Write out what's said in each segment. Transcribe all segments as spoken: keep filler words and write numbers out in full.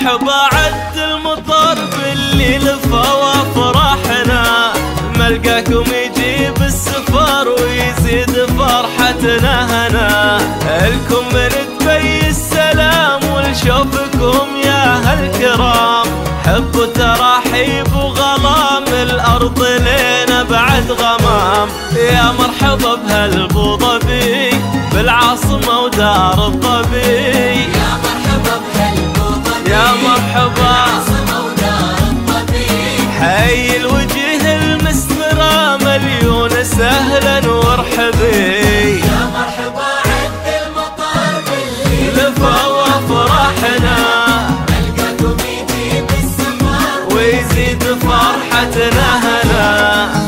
مرحبا عد المطر باللي لفا وافراحنا، ملقاكم يجيب السفر ويزيد فرحتنا هنا. الكم من دبي السلام ولشوفكم يا هالكرام، حب تراحيب وغلام الأرض لينا بعد غمام. يا مرحبا بهالبو ظبي بالعاصمة ودار الظبي، يا مرحبا بهالبو ظبي يا مرحبا بالعاصمة ودار الظبي. حي الوجه المسمرة مليون سهلا وارحبي، يا مرحبا عد المطر باللي لفا وافراحنا، ملقاكم يجيب السفر ويزيد فرحتنا هنا.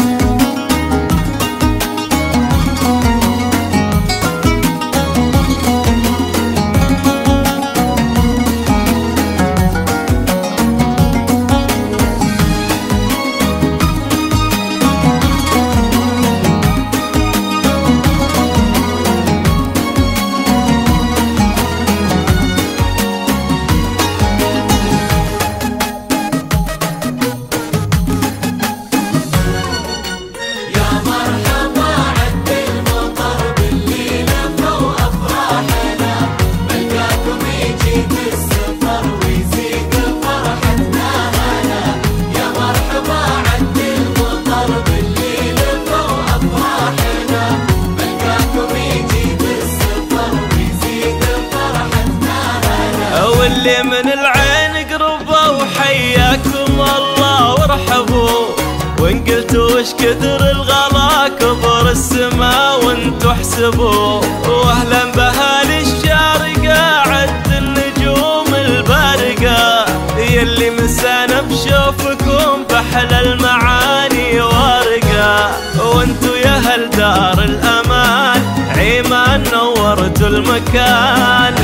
واللي من العين قربوا وحياكم الله وارحبوا، وان قلتوا وش كثر الغلا كبر السما وانتوا احسبوا. واهلا باهالي الشارقة عد النجوم البارقة، يلي مسانا بشوفكم بحلى المعاني وارقة. وانتوا يا هل دار الامان عيمان نورتوا المكان،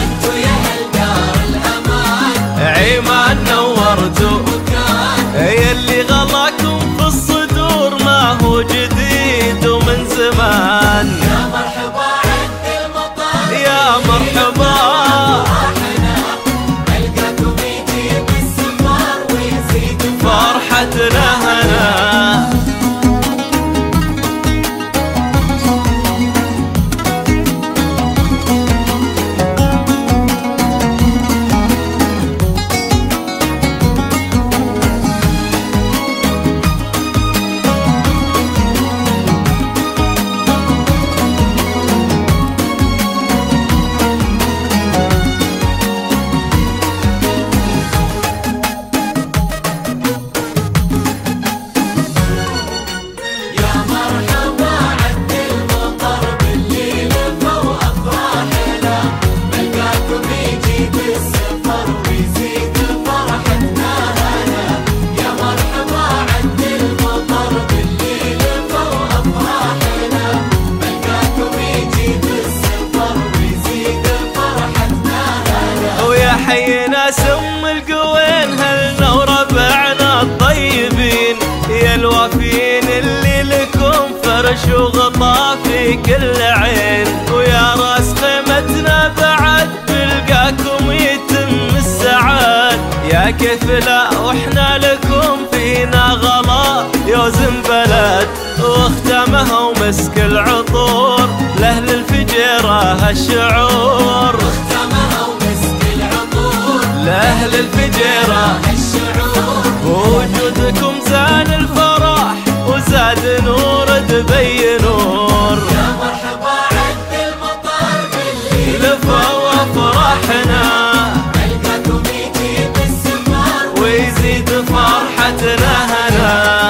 عيمان نورتوا يلي غلاكم في الصدور ما هو جديد ومن زمان. يا مرحبا عد المطر يا مرحبا ملقاكم يجيب السفر ويزيد فرحتنا هنا. حينا سم القوين هلنا وربعنا الطيبين، يا الوافين اللي لكم فرش وغطا في كل عين. ويا راس خيمتنا بعد بلقاكم يتم السعاد، يا كيف لا واحنا لكم فينا غلا يوزن بلد. واختامها ومسك العطور لاهل الفجيرة هالشعور، لأهل الفجيرة وجودكم زان الفرح وزاد نور دبي نور. يا مرحبا عد المطر باللي لفا وافراحنا، ملقاكم يجيب السفر ويزيد فرحتنا هنا.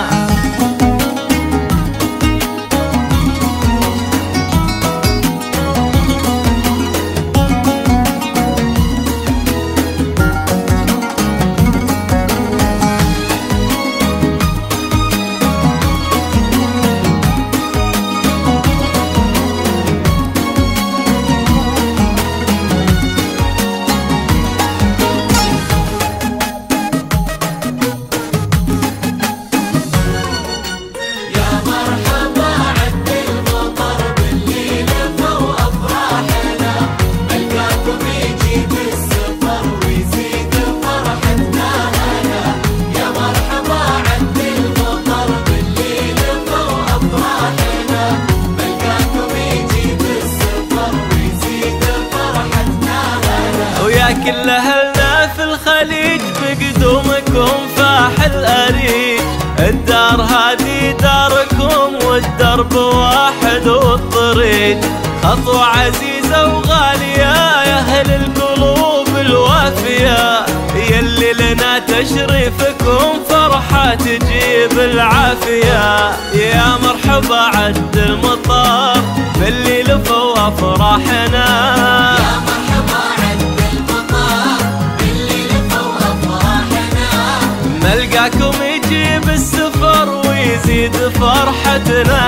كل أهلنا في الخليج بقدومكم فاح الأريج. الدار هذه داركم والدرب واحد والطريق، خطوة عزيزة وغالية يا أهل القلوب الوافية، يلي لنا تشريفكم فرحة تجيب العافية. يا مرحبا عد المطار باللي لفوا أفراحنا، يا مرحبا عد المطار باللي لفوا أفراحنا، ملقاكم يجيب السفر ويزيد فرحتنا.